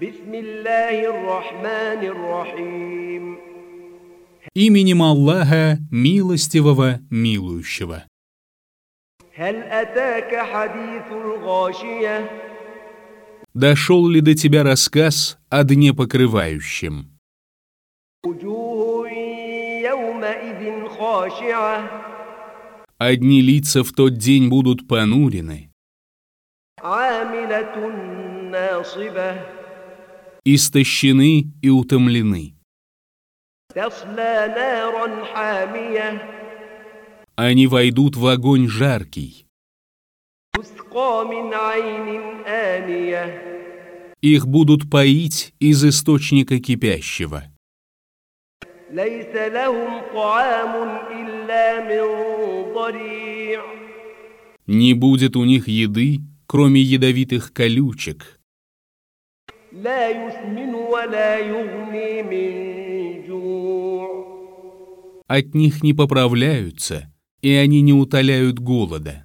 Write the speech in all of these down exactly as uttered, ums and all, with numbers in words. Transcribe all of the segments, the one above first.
Бисмиллахир-рахманир-рахим. Именем Аллаха, милостивого, милующего. هل أتاك حديث الغاشية? Дошел ли до тебя рассказ о дне покрывающем? وجوه يومئذ خاشعة. Одни лица в тот день будут понурены, عاملة ناصبة. истощены и утомлены. تصلى نارا حامية. Они войдут в огонь жаркий. تسقى من عين آنية. Их будут поить из источника кипящего. ليس لهم طعام إلا من ضريع. Не будет у них еды, кроме ядовитых колючек. لا يسمن ولا يغني من جوع. От них не поправляются, и они не утоляют голода.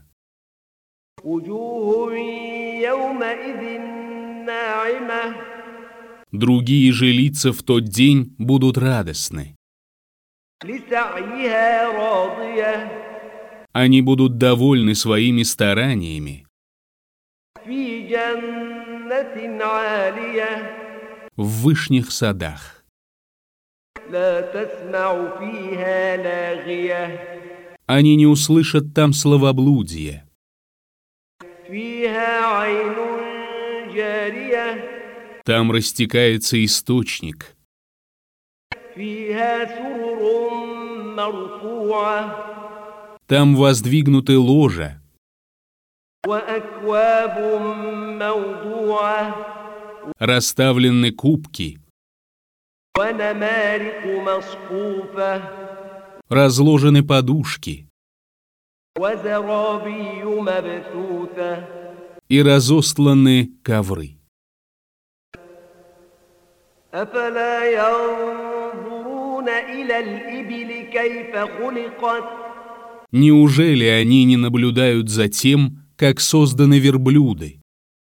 وجوه يومئذ ناعمة. Другие же лица в тот день будут радостны. لسعيها راضية. Они будут довольны своими стараниями. في جنة عالية. В вышних садах. لا تسمع فيها لاغية. Они не услышат там словоблудия. فيها عين جارية. Там растекается источник. فيها سرر مرفوعة. Там воздвигнуты ложа. وأكواب موضوعة. Расставлены кубки. ونمارق مصفوفة. Разложены подушки. وزرابي مبثوثة. И разостланы ковры. أفلا ينظرون إلى الإبل كيف خلقت. Неужели они не наблюдают за тем, как созданы верблюды?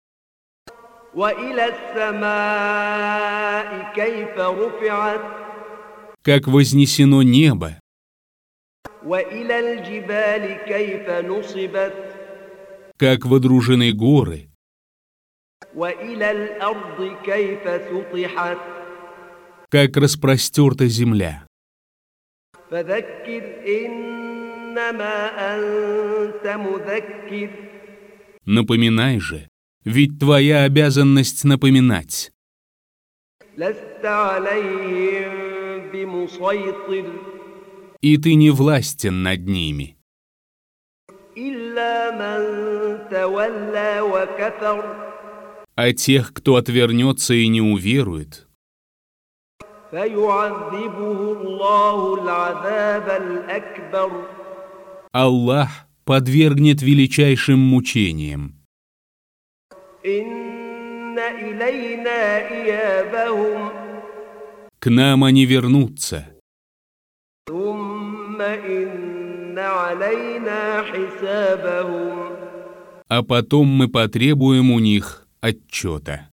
وإلى السماء كيف رفعت. Как вознесено небо? وإلى الجبال كيف نصبت. Как водружены горы? وإلى الأرض كيف سطحت. Как распростерта земля? فذكر إنما أنت مذكر. Напоминай же, ведь твоя обязанность напоминать. لست عليهم بمسيطر. И ты не властен над ними. إلا من تولى وكفر. А тех, кто отвернется и не уверует, فيعذبه الله العذاب الأكبر. Аллах подвергнет величайшим мучениям. إن إلينا إيابهم. К нам они вернутся, ثم إن علينا حسابهم. а потом мы потребуем у них отчета.